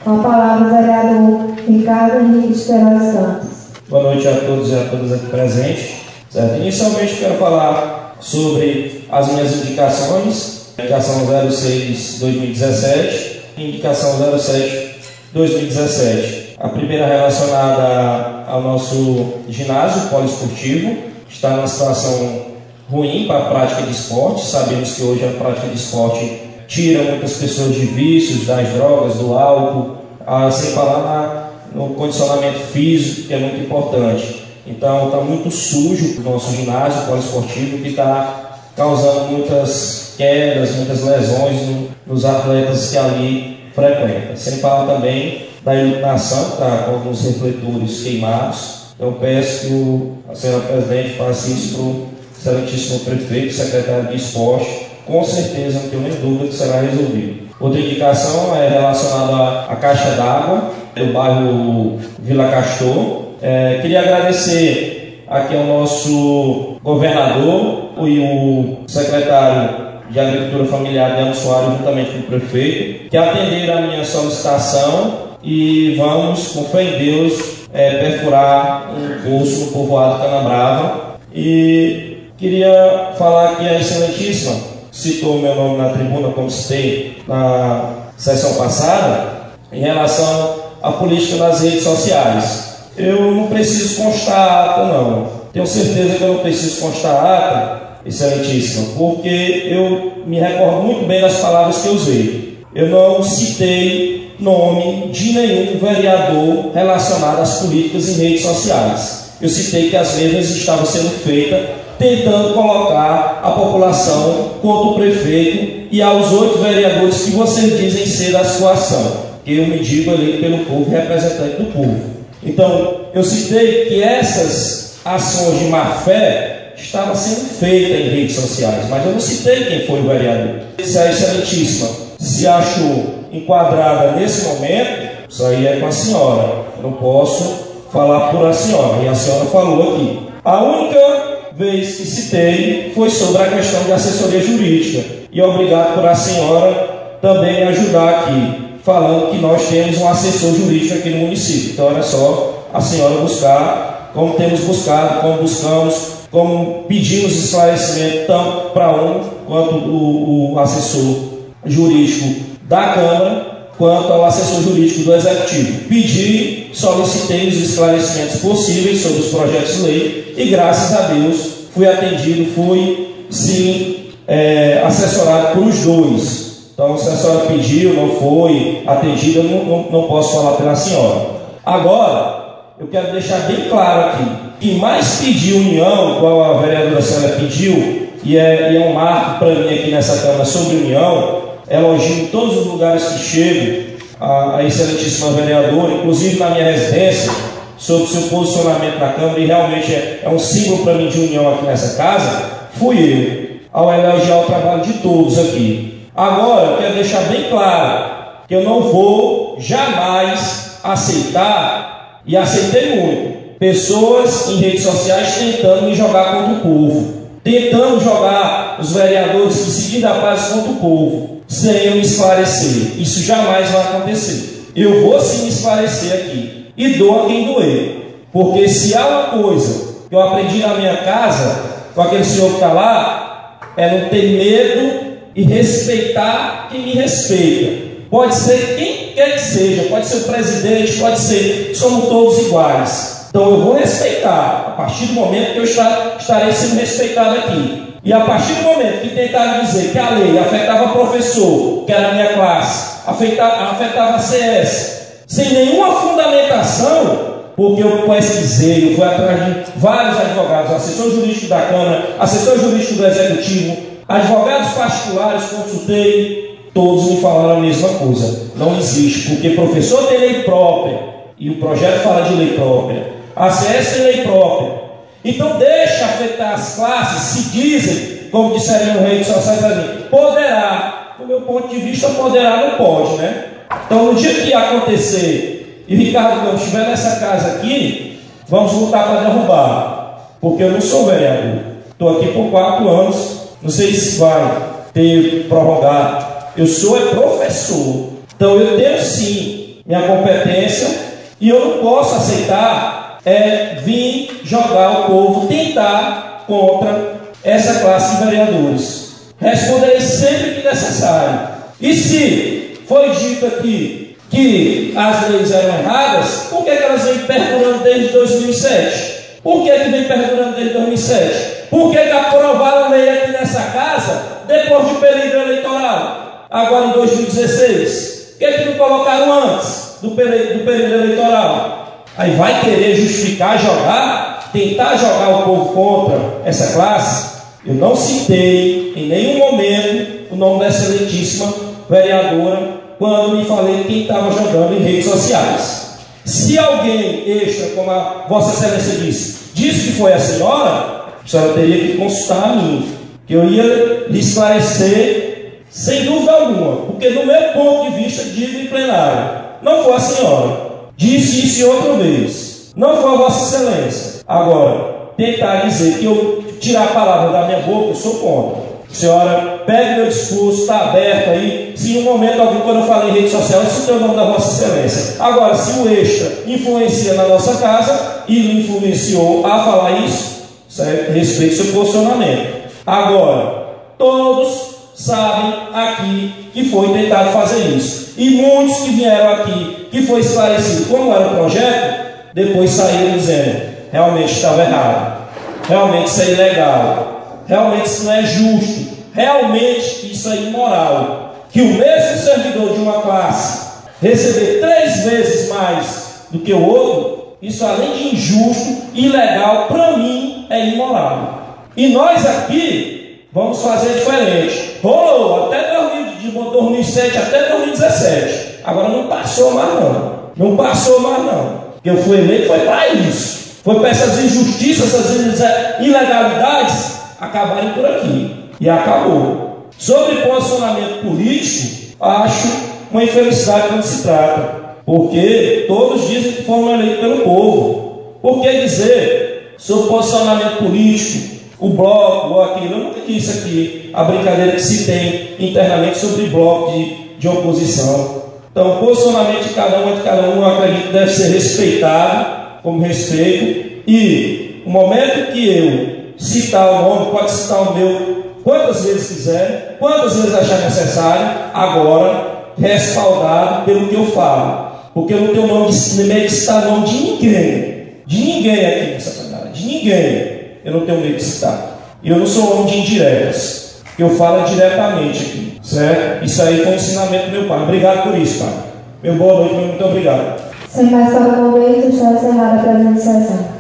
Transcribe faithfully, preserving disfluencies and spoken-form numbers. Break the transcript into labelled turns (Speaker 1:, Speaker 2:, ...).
Speaker 1: Com a palavra, o vereador Ricardo Henrique de Queiroz Santos.
Speaker 2: Boa noite a todos e a todas aqui presentes. Certo? Inicialmente, quero falar sobre as minhas indicações. Indicação zero seis dois mil e dezessete e indicação zero sete dois mil e dezessete. A primeira relacionada ao nosso ginásio poliesportivo, que está numa situação ruim para a prática de esporte. Sabemos que hoje a prática de esporte tira muitas pessoas de vícios, das drogas, do álcool, ah, sem falar na, no condicionamento físico, que é muito importante. Então está muito sujo o nosso ginásio poliesportivo, que está causando muitas quedas, muitas lesões no, nos atletas que ali frequentam. Sem falar também da iluminação, que está com alguns refletores queimados. Eu peço que a senhora presidente passe isso para o excelentíssimo prefeito, secretário de esporte. Com certeza, não tenho nem dúvida que será resolvido. Outra indicação é relacionada à caixa d'água do bairro Vila Castor. É, queria agradecer aqui ao nosso governador e o secretário de Agricultura Familiar, Deano Soares, juntamente com o prefeito, que atenderam a minha solicitação e vamos, com fé em Deus, é, perfurar um poço no povoado Canabrava. E queria falar aqui a excelentíssima, citou o meu nome na tribuna, como citei na sessão passada, em relação à política nas redes sociais. Eu não preciso constar ata, não. Tenho certeza que eu não preciso constar ata, excelentíssima, porque eu me recordo muito bem das palavras que eu usei. Eu não citei nome de nenhum vereador relacionado às políticas em redes sociais. Eu citei que as mesmas estavam sendo feitas tentando colocar a população contra o prefeito e aos oito vereadores que vocês dizem ser da situação, que eu me digo eleito pelo povo, representante do povo. Então, eu citei que essas ações de má-fé estavam sendo feitas em redes sociais, mas eu não citei quem foi o vereador. Se a excelentíssima se achou enquadrada nesse momento, isso aí é com a senhora. Eu não posso falar por a senhora, e a senhora falou aqui. A única vez que citei foi sobre a questão de assessoria jurídica, e obrigado por a senhora também me ajudar aqui, falando que nós temos um assessor jurídico aqui no município. Então era só a senhora buscar, como temos buscado, como buscamos, como pedimos esclarecimento tanto para um quanto o, o assessor jurídico da Câmara, quanto ao assessor jurídico do Executivo. Pedi, solicitei os esclarecimentos possíveis sobre os projetos de lei e, graças a Deus, fui atendido, fui, sim, é, assessorado por os dois. Então, se a senhora pediu, não foi atendida, eu não, não, não posso falar pela senhora. Agora, eu quero deixar bem claro aqui, quem mais pediu união, qual a vereadora senhora pediu, e é, e é um marco para mim aqui nessa Câmara sobre união, elogio em todos os lugares que chego a, a excelentíssima vereadora, inclusive na minha residência, sobre o seu posicionamento na Câmara, e realmente é, é um símbolo para mim de união aqui nessa casa, fui eu, ao elogiar o trabalho de todos aqui. Agora, eu quero deixar bem claro que eu não vou jamais aceitar, e aceitei muito, pessoas em redes sociais tentando me jogar contra o povo, tentando jogar os vereadores que seguindo a paz contra o povo, sem eu me esclarecer. Isso jamais vai acontecer. Eu vou sim me esclarecer aqui, e dou a quem doer, porque se há uma coisa que eu aprendi na minha casa, com aquele senhor que está lá, é não ter medo e respeitar quem me respeita. Pode ser quem quer que seja, pode ser o presidente, pode ser, somos todos iguais. Então eu vou respeitar, a partir do momento que eu estarei sendo respeitado aqui. E a partir do momento que tentaram dizer que a lei afetava professor, que era a minha classe, afetava, afetava a C S, sem nenhuma fundamentação, porque eu pesquisei, eu fui atrás de vários advogados, assessor jurídico da Câmara, assessor jurídico do Executivo, advogados particulares, consultei, todos me falaram a mesma coisa. Não existe, porque professor tem lei própria, e o projeto fala de lei própria, a C S tem lei própria. Então deixa afetar as classes, se dizem, como disseram em redes sociais, poderá. Do meu ponto de vista, poderá não pode, né? Então no dia que acontecer, e Ricardo Campos estiver nessa casa aqui, vamos lutar para derrubar, porque eu não sou vereador, estou aqui por quatro anos, não sei se vai ter prorrogado. Eu sou é professor, então eu tenho sim minha competência, e eu não posso aceitar é, vir jogar o povo, tentar contra essa classe de vereadores. Responderei sempre que necessário. E se foi dito aqui que as leis eram erradas, por que, que elas vêm perdurando desde dois mil e sete? Por que, que vem perdurando desde dois mil e sete? Por que, que aprovaram a lei aqui nessa casa depois do período eleitoral? Agora em dois mil e dezesseis. Por que, que não colocaram antes do período, do período eleitoral? Aí vai querer justificar, jogar, tentar jogar o povo contra essa classe? Eu não citei em nenhum momento o nome da excelentíssima vereadora quando me falei quem estava jogando em redes sociais. Se alguém extra, como a Vossa Excelência disse, disse que foi a senhora, a senhora teria que consultar a mim, que eu ia lhe esclarecer sem dúvida alguma, porque no meu ponto de vista, digo em plenário, não foi a senhora. Disse isso outra vez. Não foi a Vossa Excelência. Agora, tentar dizer que eu tirar a palavra da minha boca, eu sou contra. Senhora, pegue meu discurso, está aberto aí. Se em um momento algum, quando eu falei em rede social, isso tem o nome da Vossa Excelência. Agora, se o extra influencia na nossa casa e lhe influenciou a falar isso, certo? Respeite seu posicionamento. Agora, todos sabem aqui que foi tentado fazer isso. E muitos que vieram aqui, que foi esclarecido como era o projeto, depois saíram dizendo, realmente estava errado, realmente isso é ilegal, realmente isso não é justo, realmente isso é imoral. Que o mesmo servidor de uma classe receber três vezes mais do que o outro, isso além de injusto, ilegal, para mim é imoral. E nós aqui vamos fazer diferente. Rolou até dois mil e sete, até dois mil e dezessete. Agora não passou mais não. Não passou mais não. Eu fui eleito foi para isso. Foi para essas injustiças, essas ilegalidades acabarem por aqui. E acabou. Sobre posicionamento político, acho uma infelicidade quando se trata. Porque todos dizem que foram eleitos pelo povo. Por que dizer sobre posicionamento político, o bloco ou aquilo? Eu nunca disse aqui a brincadeira que se tem internamente sobre bloco de, de oposição. Então, o posicionamento de cada um, de cada um, eu acredito que deve ser respeitado, como respeito. E o momento que eu citar o nome, pode citar o meu quantas vezes quiser, quantas vezes achar necessário, agora respaldado pelo que eu falo. Porque eu não tenho nome de medo de citar nome de ninguém. De ninguém aqui nessa plenária. De ninguém. Eu não tenho medo de citar. E eu não sou homem de indiretas. Eu falo diretamente aqui. Certo? Isso aí foi um ensinamento do meu pai. Obrigado por isso, pai. Meu boa noite, meu muito obrigado.
Speaker 1: Sem mais para o momento, está encerrada a presente sessão.